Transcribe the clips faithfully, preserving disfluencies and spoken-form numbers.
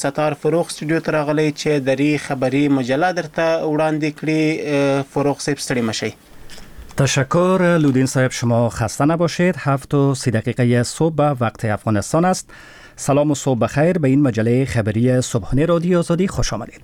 ستار فروغ استودیو ته راغلی چې دری خبری مجله درته وړاندې کړي. فروغ صاحب ستړي مشئ. تشکر لودین صاحب، شما خسته نباشید. هفت و سی دقیقه صبح وقت افغانستان است. سلام و صبح بخیر، به این مجله خبری صبحانه رادیو آزادی خوش آمدید.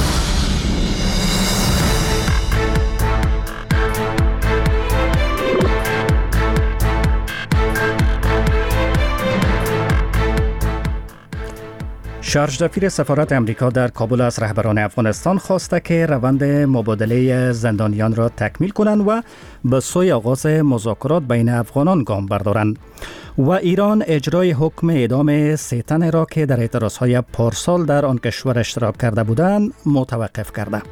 شارژ دفیر سفارت امریکا در کابل از رهبران افغانستان خواسته که روند مبادله زندانیان را تکمیل کنند و به سوی آغاز مذاکرات بین افغانان گام بردارند. و ایران اجرای حکم اعدام سه تن را که در اعتراضهای پارسال در آن کشور اشتراک کرده بودند متوقف کرده.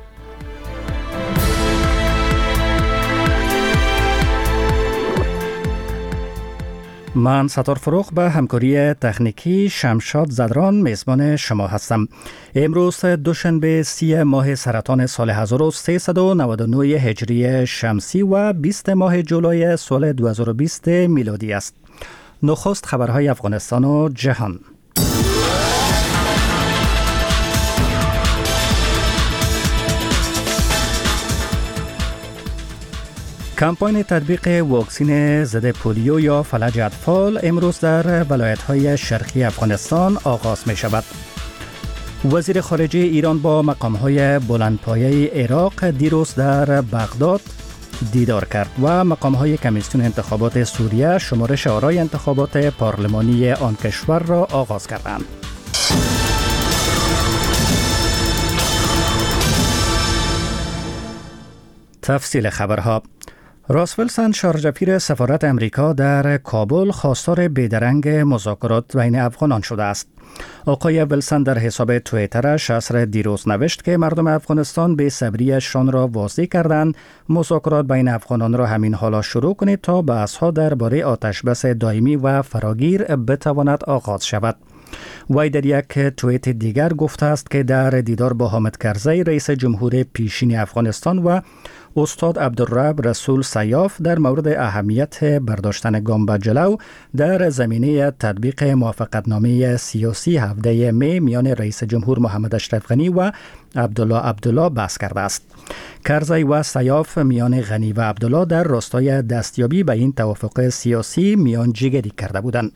من ستار فروغ به همکاری تکنیکی شمشاد زدران میزبان شما هستم. امروز دوشنبه سی ماه سرطان سال هزار و سیصد و نود و نه هجری شمسی و بیست ماه جولای سال دو هزار و بیست میلادی است. نخست خبرهای افغانستان و جهان. کمپاین تطبیق واکسین ضد پولیو یا فلج اطفال امروز در ولایت‌های شرقی افغانستان آغاز می شود. وزیر خارجه ایران با مقام‌های بلندپایه عراق دیروز در بغداد دیدار کرد و مقام‌های کمیسیون انتخابات سوریه شمارش آرای انتخابات پارلمانی آن کشور را آغاز کردند. تفصیل خبرها. راس ویلسون شارژ دفیر سفارت امریکا در کابل خواستار بیدرنگ مذاکرات بین افغانان شده است. آقای ویلسون در حساب توییترش عصر دیروز نوشت که مردم افغانستان به صبریشان را واضح کردند مذاکرات بین افغانان را همین حالا شروع کنید تا بحث‌ها درباره آتشبس دائمی و فراگیر بتواند آغاز شود. وی در یک توییت دیگر گفته است که در دیدار با حامد کرزی رئیس جمهور پیشین افغانستان و استاد عبدالرب رسول سیاف در مورد اهمیت برداشتن گام به جلو در زمینه تطبیق موافقتنامه سیاسی هفده می میان رئیس جمهور محمد اشرف غنی و عبدالله عبدالله بحث کرده است. کرزی و سیاف میان غنی و عبدالله در راستای دستیابی به این توافق سیاسی میان جگری کرده بودند.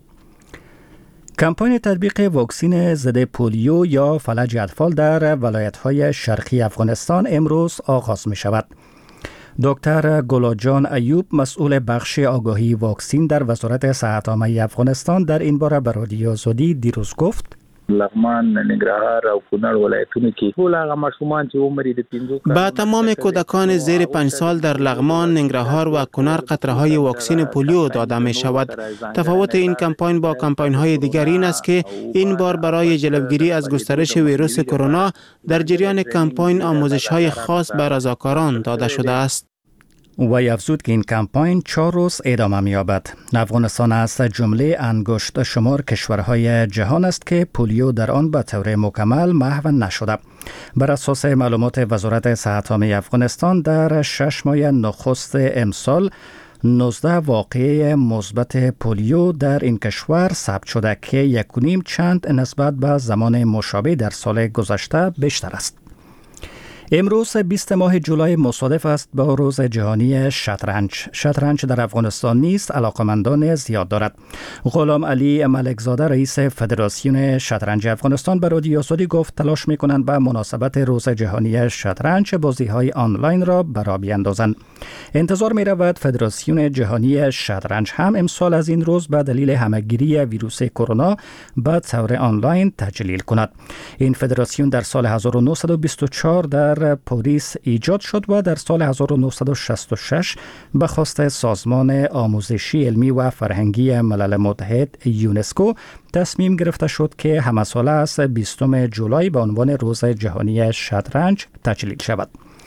کمپاین تطبیق واکسین ضد پولیو یا فلج اطفال در ولایت‌های شرقی افغانستان امروز آغاز می شود. دکتر گلاجان ایوب مسئول بخش آگاهی واکسین در وزارت صحت عامه افغانستان در این باره به رادیو آزادی دیروز گفت: لغمان، ننګرهار او کونړ ولایتونو کې ټول هغه ماشومان چې عمر یې د پنځو کلونو با تمام کودکان زیر پنج سال در لغمان، ننګرهار و کونړ قطره‌های واکسین پولیو داده می شود. تفاوت این کمپاین با کمپاین‌های دیگر این است که این بار برای جلوگیری از گسترش ویروس کرونا در جریان کمپاین آموزش‌های خاص به رضاکاران داده شده است. وی افزود که این کمپاین چهار روز ادامه می‌یابد. افغانستان از جمله انگشت شمار کشورهای جهان است که پولیو در آن به طور مکمل محو نشده. بر اساس معلومات وزارت صحت عامه افغانستان در شش ماه نخست امسال نوزده واقعه مثبت پولیو در این کشور ثبت شده که یک و نیم چند نسبت به زمان مشابه در سال گذشته بیشتر است. امروز بیست ماه جولای مصادف است با روز جهانی شطرنج. شطرنج در افغانستان نیز علاقمندان زیاد دارد. غلام علی ملکزاده رئیس فدراسیون شطرنج افغانستان به رادیو آزادی گفت تلاش می‌کنند به مناسبت روز جهانی شطرنج بازی‌های آنلاین را برا بیاندازند. انتظار می‌رود فدراسیون جهانی شطرنج هم امسال از این روز به دلیل همه‌گیری ویروس کرونا به طور آنلاین تجلیل کند. این فدراسیون در سال هزار و نهصد و بیست و چهار در پاریس ایجاد شد و در سال هزار و نهصد و شصت و شش به خواست سازمان آموزشی علمی و فرهنگی ملل متحد یونسکو تصمیم گرفته شد که همه ساله از بیستم جولای به عنوان روز جهانی شطرنج تجلیل شود.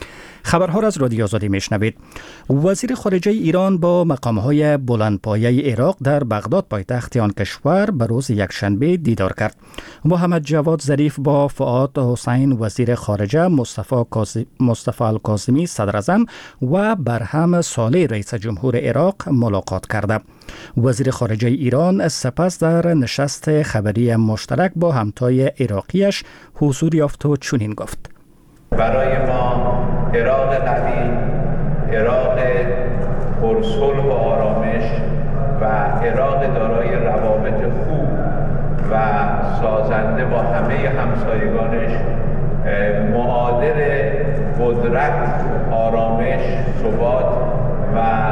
خبرها را از رادیو آزادی میشنوید. وزیر خارجه ایران با مقام‌های بلندپایه عراق در بغداد پایتخت آن کشور به روز یکشنبه دیدار کرد. محمد جواد ظریف با فؤاد حسین وزیر خارجه، مصطفی کاظمی مصطفی الکاظمی صدر اعظم و برهم صالح رئیس جمهور عراق ملاقات کرده. وزیر خارجه ایران سپس در نشست خبری مشترک با همتای عراقیش حضور یافت و چنین گفت: برای ما عراق قوی، عراق پرصلح و آرامش و عراق دارای روابط خوب و سازنده با همه همسایگانش معادل قدرت، آرامش، ثبات و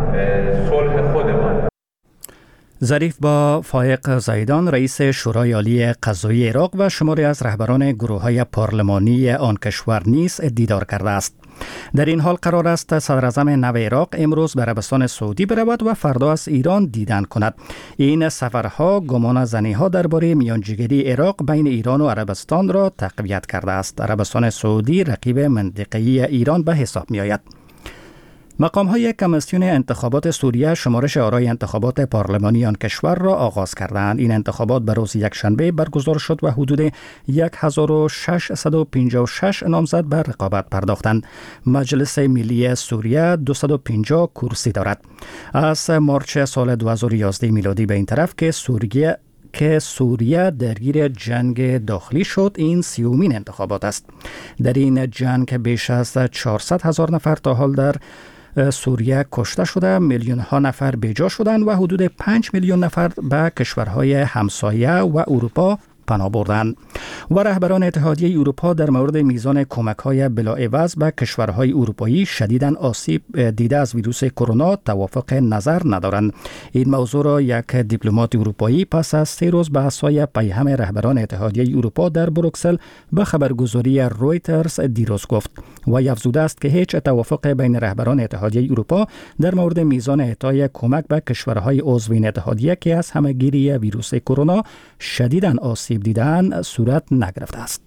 صلح خودمان. ظریف با فائق زیدان رئیس شورای عالی قضایی عراق و شماری از رهبران گروه‌های پارلمانی آن کشور نیز دیدار کرده است. در این حال قرار است صدر اعظم نو عراق امروز به عربستان سعودی برود و فردا از ایران دیدن کند. این سفرها گمان زنی‌ها درباره میانجیگری عراق بین ایران و عربستان را تقویت کرده است. عربستان سعودی رقیب منطقه‌ای ایران به حساب می‌آید. مقام‌های کمیسیون انتخابات سوریه شمارش آرای انتخابات پارلمانی آن کشور را آغاز کردند. این انتخابات به روز یکشنبه برگزار شد و حدود هزار و ششصد و پنجاه و شش نامزد به رقابت پرداختند. مجلس ملی سوریه دویست و پنجاه کرسی دارد. از مارچ سال دو هزار و یازده میلادی به این طرف که سوریه که سوریه درگیر جنگ داخلی شد، این سیومین انتخابات است. در این جنگ بیش از چهارصد هزار نفر تا حال در سوریه کشته شده، میلیون ها نفر بیجا شدند و حدود پنج میلیون نفر به کشورهای همسایه و اروپا پناه بردند. و رهبران اتحادیه اروپا در مورد میزان کمک‌های بلاعوض به کشورهای اروپایی شدیداً آسیب دیده از ویروس کرونا توافق نظر ندارند. این موضوع را یک دیپلمات اروپایی پس از سه روز بحث‌های پیهم رهبران اتحادیه اروپا در بروکسل به خبرگزاری رویترز دیروز گفت و افزوده است که هیچ توافق بین رهبران اتحادیه اروپا در مورد میزان اعطای کمک به کشورهای عضو این اتحادیه که از همه‌گیری ویروس کرونا شدیداً آسیب دیدن صورت نگرفته است.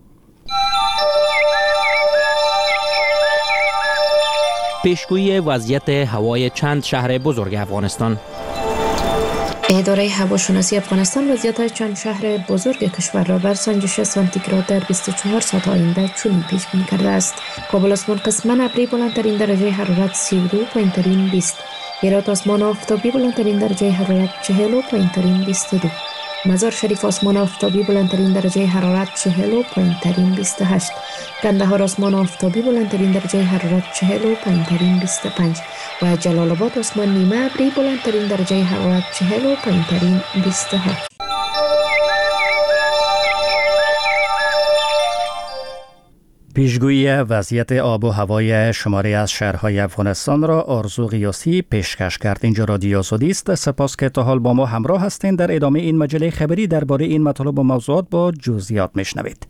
پیشگویی وضعیت هوای چند شهر بزرگ افغانستان. اداره هواشناسی افغانستان وضعیت چند شهر بزرگ کشور را بر سنجش سانتیگراد در بیست و چهار ساعت آینده چنین پیش بینی کرده است: کابل آسمان قسماً ابری بلندترین درجه حرارت سی و دو، پایین‌ترین بیست. هرات آسمان آفتابی بلندترین درجه حرارت چهل و پایین‌ترین بیست و دو. مزار شریف آسمان آفتابی بلندترین درجه حرارت چهل و پایین‌ترین بیست و هشت. قندهار آسمان آفتابی بلندترین درجه حرارت چهل و پایین‌ترین بیست و پنج و جلال آباد آسمان نیمه ابری بلندترین درجه حرارت چهل و پایین‌ترین بیست و هفت. پیشگویی وضعیت آب و هوای شماری از شهرهای افغانستان را آرزو قیاسی پیشکش کرد. اینجا رادیو آزادی است. سپاس که تا حال با ما همراه هستین. در ادامه این مجله خبری درباره این مطالب و موضوعات با جزئیات میشنوید.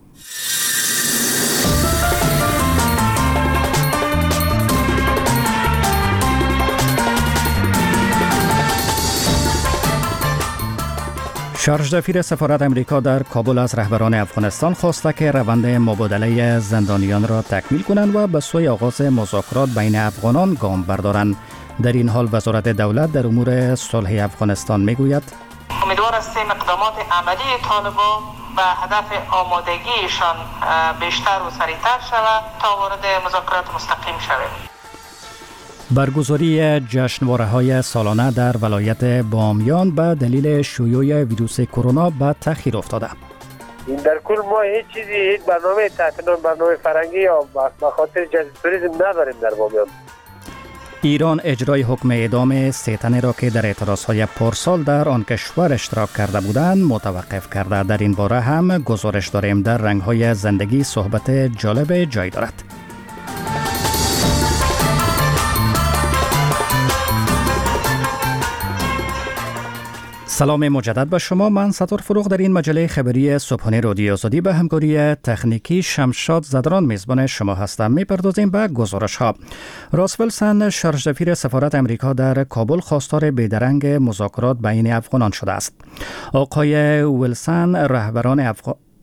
شارژ دفیر سفارت امریکا در کابل از رهبران افغانستان خواسته که روند مبادله زندانیان را تکمیل کنند و به سوی آغاز مذاکرات بین افغانان گام بردارند. در این حال وزارت دولت در امور صلح افغانستان میگوید امیدوار هستیم اقدامات عملی طالبان به هدف آمادگیشان بیشتر و سریعتر شود تا وارد مذاکرات مستقیم شویم. برگزاری جشنواره‌های سالانه در ولایت بامیان به دلیل شیوع ویروس کرونا به تأخیر افتاده. این در کل ما هیچ چیزی، هیچ برنامه تعطیلات، برنامه فرنگی یا به خاطر جذب توریسم نداریم در بامیان. ایران اجرای حکم اعدام سه تنی را که در اعتراضهای پارسال در آن کشور اشتراک کرده بودند متوقف کرده. در این باره هم گزارش داریم. در رنگ‌های زندگی صحبت جالب جای دارد. سلام مجدد به شما. من ستار فروغ در این مجله خبری صبحانه رادیو آزادی به همکاری تکنیکی شمشاد زدران میزبان شما هستم. میپردازیم به گزارش ها. راس ویلسون شارژ دفیر سفارت امریکا در کابل خواستار بیدرنگ مذاکرات بین افغانان شده است. آقای ویلسون رهبران افغان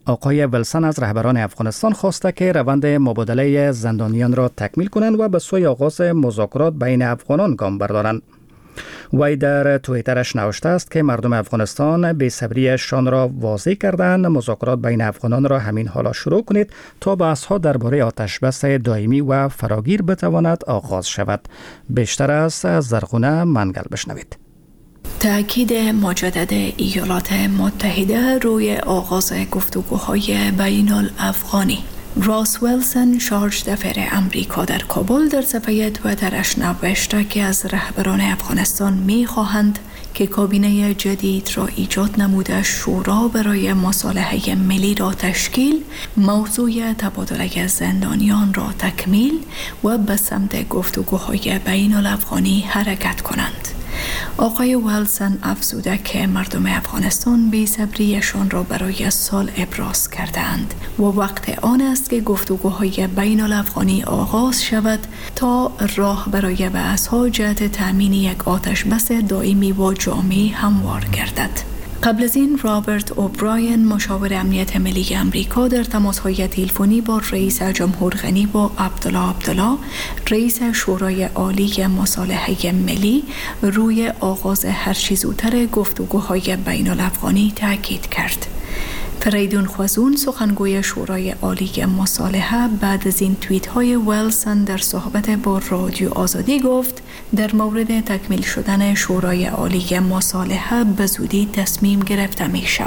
آقای ویلسن از رهبران افغانستان خواسته که روند مبادله زندانیان را تکمیل کنند و به سوی آغاز مذاکرات بین افغانان گام بردارند. وی در توییترش نوشته است که مردم افغانستان بی‌صبریشان را واضح کردند مذاکرات بین افغانان را همین حالا شروع کنید تا بحث‌ها درباره آتشبس دائمی و فراگیر بتواند آغاز شود. بیشتر از زرغونه منگل بشنوید. تأکید مجدد ایالات متحده روی آغاز گفتگوهای بین الافغانی. راس ویلسن شارژ دفاع امریکا در کابل در صفحه توییترش نوشته که از رهبران افغانستان می خواهند که کابینه جدید را ایجاد نموده شورا برای مصالحه ملی را تشکیل، موضوع تبادله زندانیان را تکمیل و به سمت گفتگوهای بین الافغانی حرکت کنند. آقای ویلسن افزوده که مردم افغانستان بی‌صبریشان را برای سال ابراز کردند و وقت آن است که گفتگوهای بین الافغانی آغاز شود تا راه برای بحث‌ها جهت تأمین یک آتشبس دائمی و جامع هموار گردد. قبل از این رابرت اوبراین مشاور امنیت ملی امریکا در تماس‌های تلفنی با رئیس جمهور غنی و عبدالله عبدالله رئیس شورای عالی مصالحه ملی روی آغاز هرچه زودتر گفتگوهای بین الافغانی تاکید کرد. فریدون خوازون سخنگوی شورای عالی مصالحه بعد از این توییت های ویلسن در صحبت با رادیو آزادی گفت در مورد تکمیل شدن شورای عالی مصالحه به زودی تصمیم گرفته می شود.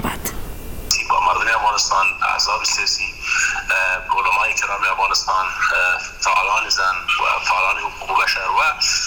با مردم افغانستان، احزاب سیاسی، علمای کرام افغانستان، فعالان زن و فعالان حقوق بشر و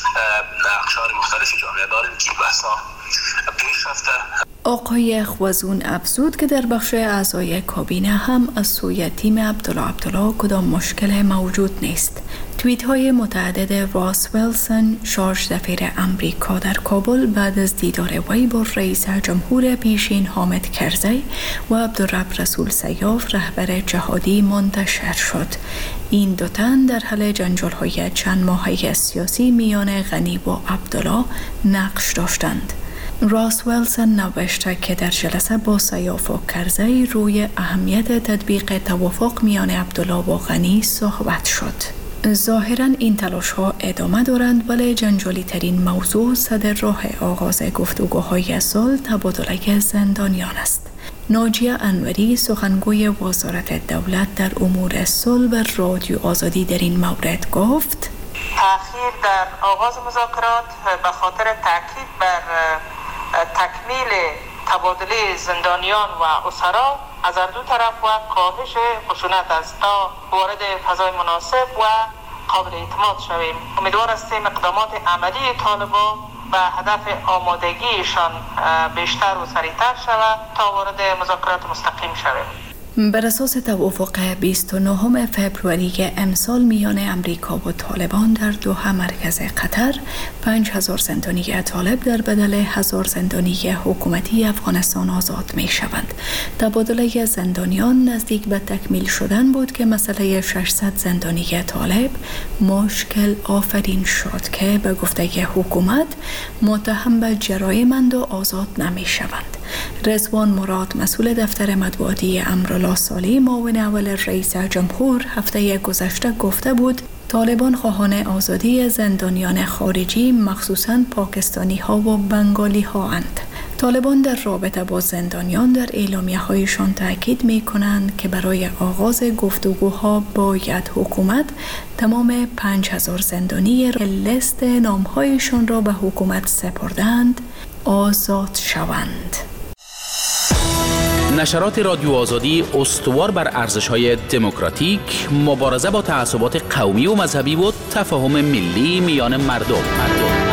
اقشار مختلف جامعه داریم که بحثا پیش رفته. آقای خوازون افزود که در بخش اعضای کابینه هم از سوی تیم عبدالله عبدالله کدام مشکل موجود نیست. توییت های متعدد راس ویلسن شارژ دفاع امریکا در کابل بعد از دیدار وی با رئیس جمهور پیشین حامد کرزی و عبدالرب رسول سیاف رهبر جهادی منتشر شد. این دو تن در حل جنجال های چند ماهه سیاسی میان غنی و عبدالله نقش داشتند. راس ویلسن نوشته که در جلسه با سیاف و کرزی روی اهمیت تطبیق توافق میان عبدالله و غنی صحبت شد. ظاهراً این تلاش ها ادامه دارند ولی جنجالی ترین موضوع صدر راه آغاز گفتگوهای صلح تبادله زندانیان است. ناجیه انوری سخنگوی وزارت دولت در امور صلح به رادیو آزادی در این مورد گفت تأخیر در آغاز مذاکرات به خاطر تاکید بر تکمیل تبادله زندانیان و اسرا از هر دو طرف و کاهش خشونت است تا وارد فضای مناسب و قابل اعتماد شویم. امیدوار هستیم اقدامات عملی طالبان و هدف آمادگیشان بیشتر و سریعتر شود تا وارد مذاکرات مستقیم شویم. بر اساس توافق بیست و نهم فوریه امسال میان امریکا و طالبان در دوحه مرکز قطر پنج هزار زندانی طالب در بدل هزار زندانی حکومتی افغانستان آزاد می شوند. تبادله زندانیان نزدیک به تکمیل شدن بود که مسئله ششصد زندانی طالب مشکل آفرین شد که به گفته حکومت متهم به جرایمند و آزاد نمی شوند. رضوان مراد مسئول دفتر مطبوعاتی امرالله صالح معاون اول رئیس جمهور هفته گذشته گفته بود طالبان خواهان آزادی زندانیان خارجی مخصوصاً پاکستانی ها و بنگالی ها اند. طالبان در رابطه با زندانیان در اعلامیه هایشان تاکید می کنند که برای آغاز گفتگوها باید حکومت تمام پنج هزار زندانی را لیست نامهایشان را به حکومت سپردند آزاد شوند. نشرات رادیو آزادی استوار بر ارزش‌های دموکراتیک، مبارزه با تعصبات قومی و مذهبی و تفاهم ملی میان مردم. مردم.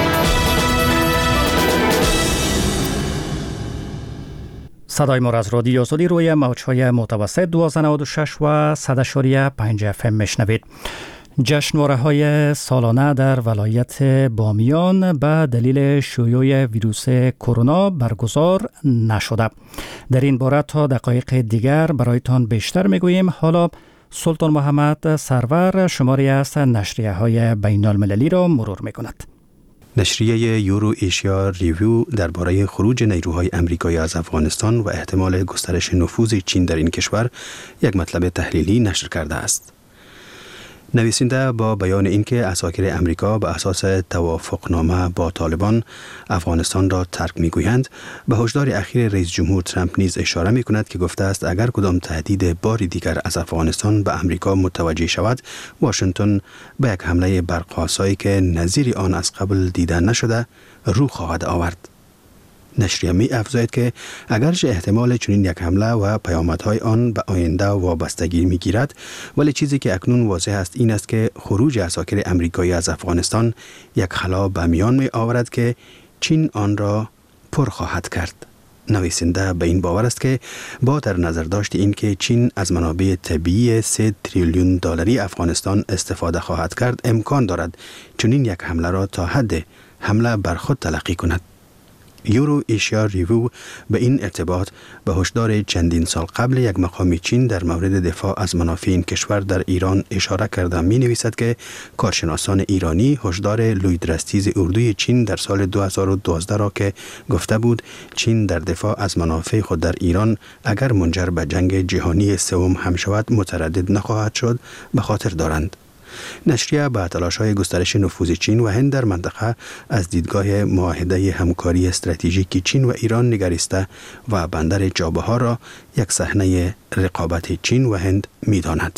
صدای ما از رادیو آزادی روی موج‌های متوسط دوازده نود و شش و صد و پنج اف ام میشنوید. جشنواره‌های سالانه در ولایت بامیان به دلیل شیوع ویروس کرونا برگزار نشده. در این باره تا دقایق دیگر برایتان بیشتر میگوییم. حالا سلطان محمد سرور شماری از نشریه‌های بین المللی را مرور میکند. نشریه یورو ایشیا ریویو درباره خروج نیروهای امریکایی از افغانستان و احتمال گسترش نفوذ چین در این کشور یک مطلب تحلیلی نشر کرده است. نویسنده با بیان اینکه عساکر امریکا به اساس توافقنامه با طالبان افغانستان را ترک می‌گویند، به هشدار اخیر رئیس جمهور ترامپ نیز اشاره می‌کند که گفته است اگر کدام تهدید باری دیگر از افغانستان به امریکا متوجه شود، واشنگتن به یک حمله برق‌آسایی که نظیر آن از قبل دیده نشده رو خواهد آورد. نشریه می افزاید که اگرچه احتمال چنین یک حمله و پیامدهای آن به آینده وابستگی می گیرد، ولی چیزی که اکنون واضح است این است که خروج عساکر امریکایی از افغانستان یک خلا به میان می آورد که چین آن را پر خواهد کرد. نویسنده به این باور است که با در نظر داشت این که چین از منابع طبیعی سه تریلیون دلاری افغانستان استفاده خواهد کرد، امکان دارد چنین یک حمله را تا حد حمله بر خود تلقی کند. یورو ایشیا ریویو به این ارتباط به هشدار چندین سال قبل یک مقام چین در مورد دفاع از منافع این کشور در ایران اشاره کرده می نویسد که کارشناسان ایرانی هشدار لویدرستیز اردوی چین در سال دو هزار و دوازده را که گفته بود چین در دفاع از منافع خود در ایران اگر منجر به جنگ جهانی سوم هم شود متردد نخواهد شد به خاطر دارند. نشریه با تلاش‌های گسترش نفوذ چین و هند در منطقه از دیدگاه معاهده همکاری استراتژیک چین و ایران نگریسته و بندر چابهار را یک صحنه رقابت چین و هند می‌داند.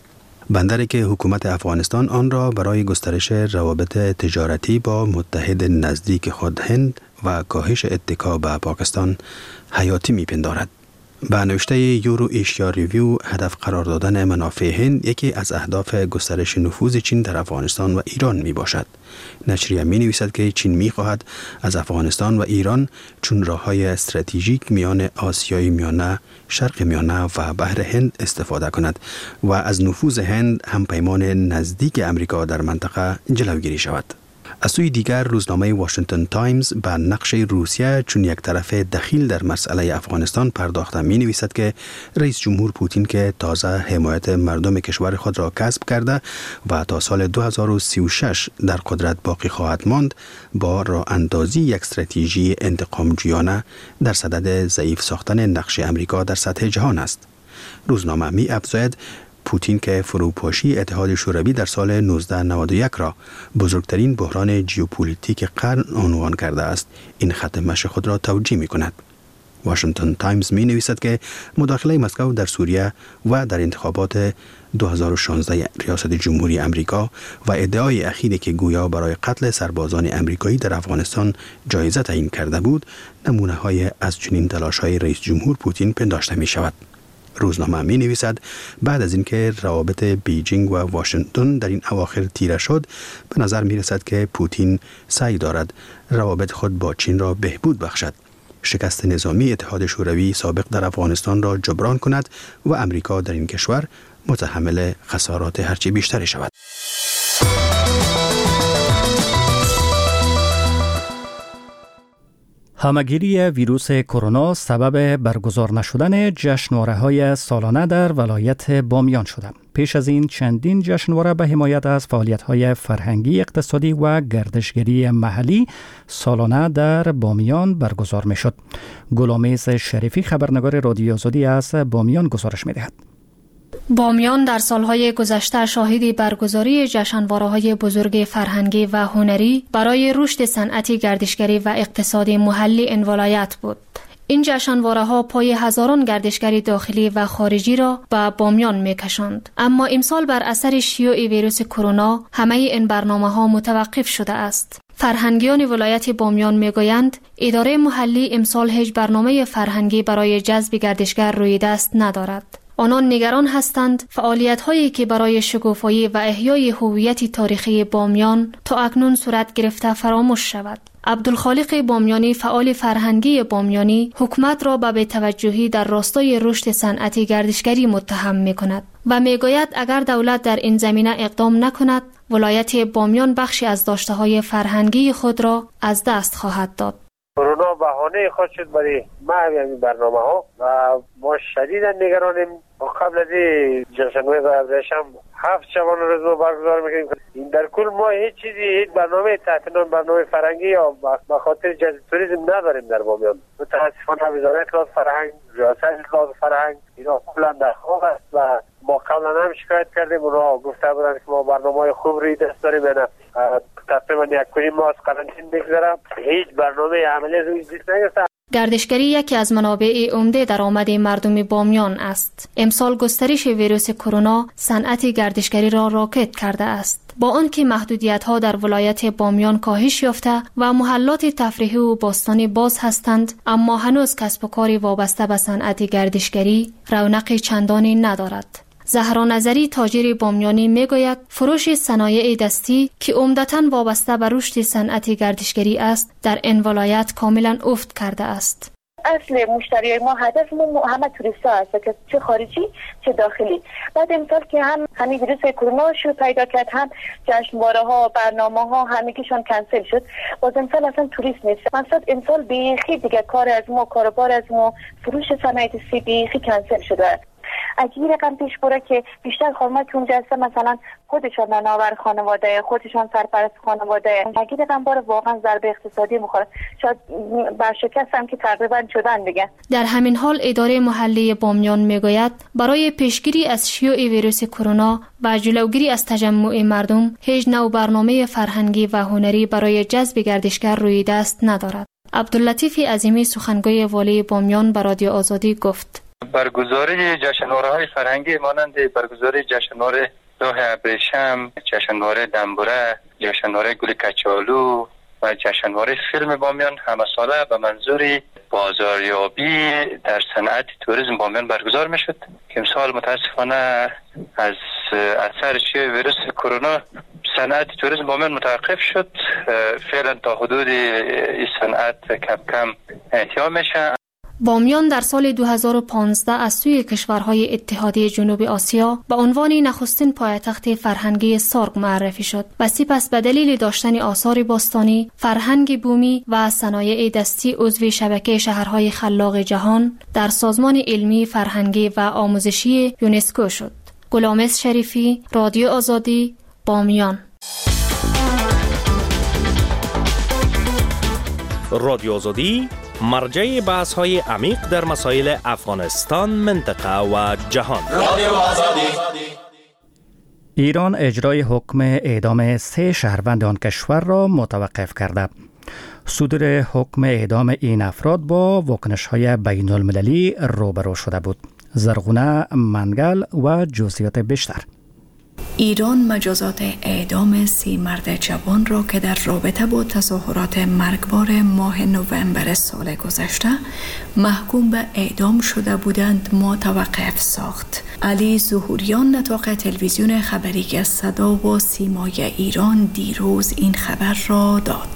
بندری که حکومت افغانستان آن را برای گسترش روابط تجارتی با متحد نزدیک خود هند و کاهش اتکا به پاکستان حیاتی می‌پندارد. به نوشته یورو ایشیا ریویو، هدف قرار دادن منافع هند یکی از اهداف گسترش نفوذ چین در افغانستان و ایران می باشد. نشریه می نویسد که چین می خواهد از افغانستان و ایران چون راه‌های استراتژیک میان آسیای میانه، شرق میانه و بحر هند استفاده کند و از نفوذ هند هم پیمان نزدیک امریکا در منطقه جلوگیری شود. از سوی دیگر روزنامه واشنگتن تایمز به نقش روسیه چون یک طرف دخیل در مسئله افغانستان پرداخته می نویسد که رئیس جمهور پوتین که تازه حمایت مردم کشور خود را کسب کرده و تا سال دو هزار و سی و شش در قدرت باقی خواهد ماند، با راه اندازی یک استراتژی انتقامجویانه در صدد ضعیف ساختن نقش امریکا در سطح جهان است. روزنامه می افزاید پوتین که فروپاشی اتحاد شوروی در سال نوزده نود و یک را بزرگترین بحران ژئوپلیتیک قرن عنوان کرده است، این خط مشی خود را توجیه می کند. واشنگتن تایمز می نویسد که مداخله مسکو در سوریه و در انتخابات دو هزار و شانزده ریاست جمهوری امریکا و ادعای اخیری که گویا برای قتل سربازان امریکایی در افغانستان جایزه تعیین کرده بود، نمونه های از چنین تلاش های رئیس جمهور پوتین پنداشته می شود. روزنامه می نویسد بعد از اینکه روابط بیجینگ و واشنگتن در این اواخر تیره شد، به نظر می رسد که پوتین سعی دارد روابط خود با چین را بهبود بخشد، شکست نظامی اتحاد شوروی سابق در افغانستان را جبران کند و امریکا در این کشور متحمل خسارات هرچی بیشتری شود. همه‌گیری ویروس کرونا سبب برگزار نشدن جشنواره‌های سالانه در ولایت بامیان شده. پیش از این چندین جشنواره به حمایت از فعالیت‌های فرهنگی، اقتصادی و گردشگری محلی سالانه در بامیان برگزار می‌شد. گلامیز شریفی خبرنگار رادیو آزادی از بامیان گزارش می‌دهد. بامیان در سالهای گذشته شاهد برگزاری جشنواره‌های بزرگ فرهنگی و هنری برای رشد صنعت گردشگری و اقتصاد محلی این ولایت بود. این جشنواره‌ها پای هزاران گردشگر داخلی و خارجی را به بامیان می‌کشاند. اما امسال بر اثر شیوع ویروس کرونا همه این برنامه‌ها متوقف شده است. فرهنگیان ولایت بامیان می‌گویند اداره محلی امسال هیچ برنامه فرهنگی برای جذب گردشگر روی دست ندارد. آنان نگران هستند فعالیت‌هایی که برای شکوفایی و احیای هویت تاریخی بامیان تا اکنون صورت گرفته فراموش شود. عبدالخالق بامیانی فعال فرهنگی بامیانی حکومت را به بی‌توجهی در راستای رشد صنعت گردشگری متهم می‌کند و می‌گوید اگر دولت در این زمینه اقدام نکند ولایت بامیان بخشی از داشته‌های فرهنگی خود را از دست خواهد داد. کرونا بهانه خود شد برای محو این برنامه ها و ما شدیدا نگرانیم. قبل از این جشنواره و ابریشم هفت شبانه روز ما برگزار میکنیم. این در کل ما هیچ چیزی هیچ برنامه تحت نام برنامه فرهنگی یا به خاطر جذب توریسم نداریم در بامیان. متاسفانه وزارت اطلاعات فرهنگ، ریاست اطلاعات فرهنگ اینا کلا در خواب است و ما قبلا هم شکایت کردیم. اونا گفته بودن که ما برنامه‌های خوب روی دست داریم. نه تقریبا یک کنیم ما از قرنطینه میگذرم، هیچ برنامه عملی روی دست نگرفته. گردشگری یکی از منابع عمده درآمد مردم بامیان است. امسال گسترش ویروس کرونا صنعت گردشگری را راکد کرده است. با آنکه محدودیت‌ها در ولایت بامیان کاهش یافته و محلات تفریحی و باستانی باز هستند، اما هنوز کسب و کاری وابسته به صنعت گردشگری رونق چندانی ندارد. زهرا نظری تاجر بامیانی میگوید فروش صنایع دستی که عمدتاً وابسته به رشد صنعت گردشگری است در این ولایت کاملا افت کرده است. اصل مشتریای ما هدف ما همه توریستا هست که چه خارجی چه داخلی. بعد امسال که هم همین ویروس کرونا شو پیدا کرد، هم جشنواره ها برنامه ها همگیشون کنسل شد. باز امسال اصلا توریست نیست. مثلا امسال بیخی دیگه کار از ما کاربار از ما فروش صنایع دستی بیخی کنسل شده. اگه این رقم پیش بره که بیشتر خانم‌ها که اونجا هستن مثلا خودشان مناور خانواده، خودشان سرپرست خانواده، اگه رقم باره واقعا ضربه اقتصادی میخوره. شاید برشکست هم که تقریبا شدن دیگه. در همین حال اداره محلی بامیان میگوید برای پیشگیری از شیوع ویروس کرونا و جلوگیری از تجمع مردم هیچ نوع برنامه فرهنگی و هنری برای جذب گردشگر روی دست ندارد. عبداللطیف عظیمی سخنگوی والی بامیان به رادیو آزادی گفت: برگزاری جشنواره‌های فرهنگی مانند برگزاری جشنواره راه ابریشم، جشنواره دنبوره، جشنواره گل کچالو و جشنواره فیلم بامیان همه ساله به منظور بازاریابی در صنعت توریسم بامیان برگزار میشد که امسال متاسفانه از اثر شیوع ویروس کرونا صنعت توریسم بامیان متوقف شد. فعلا تا حدود این صنعت کم کم احیا میشه. بامیان در سال دو هزار و پانزده از سوی کشورهای اتحادیه جنوب آسیا به عنوان نخستین پایتخت فرهنگی سارگ معرفی شد و سپس به دلیل داشتن آثار باستانی، فرهنگ بومی و صنایع دستی عضو شبکه شهرهای خلاق جهان در سازمان علمی، فرهنگی و آموزشی یونسکو شد. غلامس شریفی، رادیو آزادی، بامیان. رادیو آزادی مرجع بحث های عمیق در مسائل افغانستان، منطقه و جهان. ایران اجرای حکم اعدام سه شهروند آن کشور را متوقف کرده. صدور حکم اعدام این افراد با واکنش های بین المللی روبرو شده بود. زرغونه منگل و جزئیات بیشتر. ایران مجازات اعدام سی مرد جوان را که در رابطه با تظاهرات مرگبار ماه نوامبر سال گذشته محکوم به اعدام شده بودند متوقف ساخت. علی ظهوریان نطاق تلویزیون خبری که صدا و سیمای ایران دیروز این خبر را داد.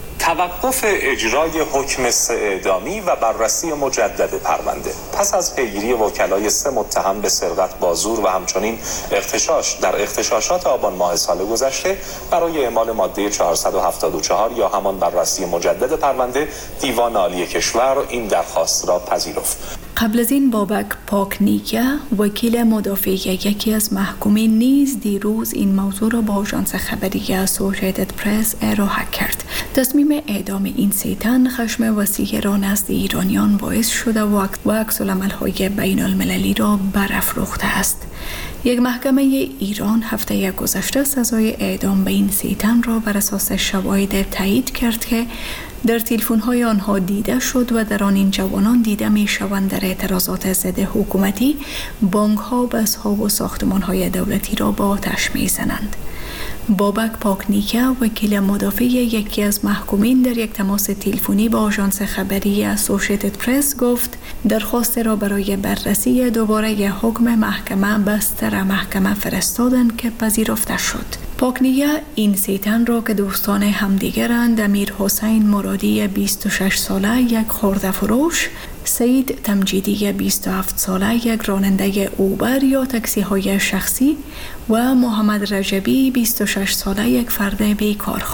توقف اجرای حکم سه اعدامی و بررسی مجدد پرونده پس از پیگیری وکلای سه متهم به سرقت با زور و همچنین اغتشاش در اغتشاشات آبان ماه سال گذشته برای اعمال ماده چهارصد و هفتاد و چهار یا همان بررسی مجدد پرونده، دیوان عالی کشور این درخواست را پذیرفت. قبل از این بابک پاکنیکه وکیل مدافع یکی از محکومین نیز دیروز این موضوع را با آژانس خبری اسوسییتد پرس ارائه کرد. تصمیم اعدام این سه تن خشم وسیع را نزد ایرانیان باعث شده و عکس‌العمل‌های بین المللی را برافروخته است. یک محکمه ایران هفته گذشته سزای اعدام به این سه تن را بر اساس شواهد تایید کرد که در تلفن‌های آنها دیده شد و در آن این جوانان دیده می‌شوند در اعتراضات ضد حکومتی بانک‌ها، بس‌ها و ساختمان‌های دولتی را با آتش می‌زنند. بابک پاکنیکه وکیل مدافع یکی از محکومین در یک تماس تلفنی با آژانس خبری اسوسییتد پرس گفت درخواست را برای بررسی دوباره حکم محکمه به ستر محکمه فرستادند که پذیرفته شد. پاکنیکه این سه تن را که دوستان همدیگرند امیر حسین مرادی بیست و شش ساله یک خرده فروش، سعید تمجیدی بیست و هفت ساله یک راننده اوبر یا تاکسی های شخصی و محمد رجبی بیست و شش ساله یک فرد بیکار خواند.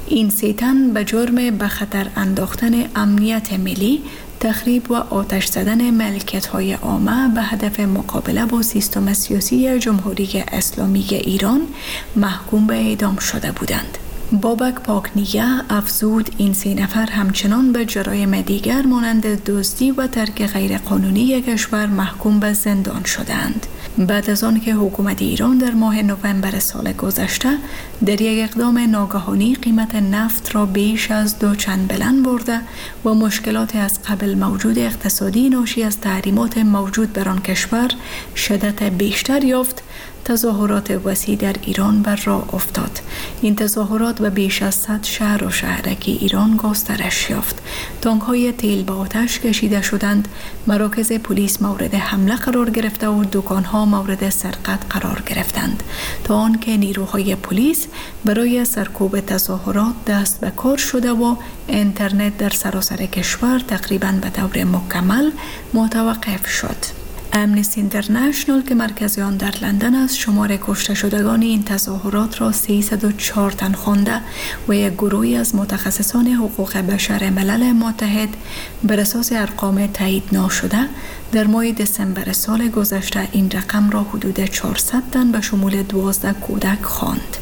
این سه تن به جرم به خطر انداختن امنیت ملی، تخریب و آتش زدن ملکیت‌های عامه به هدف مقابله با سیستم سیاسی جمهوری اسلامی ایران محکوم به اعدام شده بودند. بابک پاکنیه افزود این سه نفر همچنان به جرایم دیگر مانند دزدی و ترک غیرقانونی کشور محکوم به زندان شدند. بعد از آن که حکومت ایران در ماه نوامبر سال گذشته در یک اقدام ناگهانی قیمت نفت را بیش از دو چند بلند برده و مشکلات از قبل موجود اقتصادی ناشی از تحریمات موجود بر آن کشور شدت بیشتر یافت، تظاهرات وسیع در ایران بر راه افتاد. این تظاهرات به بیش از صد شهر و شهرک ایران گسترش یافت. تانک‌های تیل به آتش کشیده شدند، مراکز پلیس مورد حمله قرار گرفته و دکان‌ها مورد سرقت قرار گرفتند، تا آنکه نیروهای پلیس برای سرکوب تظاهرات دست به کار شده و اینترنت در سراسر کشور تقریباً به طور مکمل متوقف شد. امنیستی اینترنشنال که مرکز آن در لندن است، شمار کشته شدگان این تظاهرات را سیصد و چهار تن خوانده و یک گروهی از متخصصان حقوق بشر ملل متحد بر اساس ارقام تایید نشده در ماه دسامبر سال گذشته این رقم را حدود چهارصد تن به شمول دوازده کودک خواند.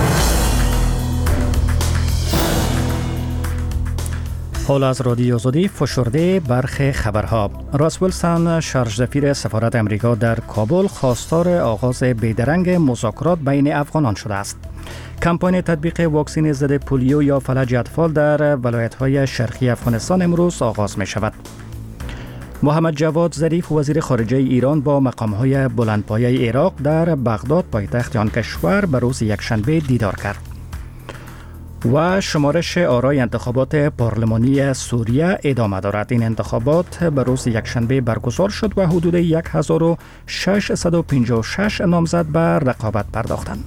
حال از رادیو آزادی فشرده برخی خبرها. راس ویلسون شارژدفیر سفارت امریکا در کابل خواستار آغاز بیدرنگ مذاکرات بین افغانان شده است. کمپاین تطبیق واکسن ضد پولیو یا فلج اطفال در ولایت‌های شرقی افغانستان امروز آغاز می شود. محمد جواد ظریف وزیر خارجه ایران با مقام‌های بلندپایه عراق در بغداد پایتخت آن کشور به روز یکشنبه دیدار کرد. و شمارش آرای انتخابات پارلمانی سوریه ادامه دارد. این انتخابات به روز یکشنبه برگزار شد و حدود هزار و ششصد و پنجاه و شش نامزد به رقابت پرداختند.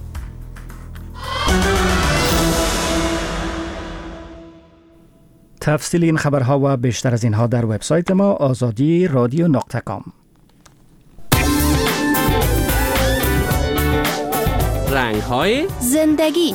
تفصیل این خبرها و بیشتر از اینها در وبسایت ما آزادی رادیو نقطه کام. رنگ‌های زندگی.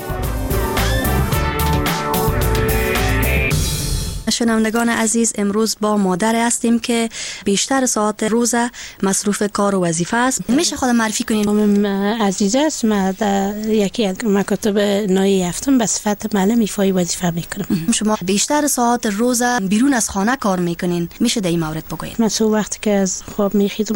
شنوندگان عزیز، امروز با مادر هستیم که بیشتر ساعت روز مصروف کار و وظیفه است. میشه خود معرفی کنین؟ نامم عزیزه است. من یکی از مکاتب نایی هفتم به صفت معلم ایفای وظیفه میکنم. شما بیشتر ساعت روز بیرون از خانه کار میکنین، میشه در این مورد بگوین؟ من سو وقتی که از خواب میخیزم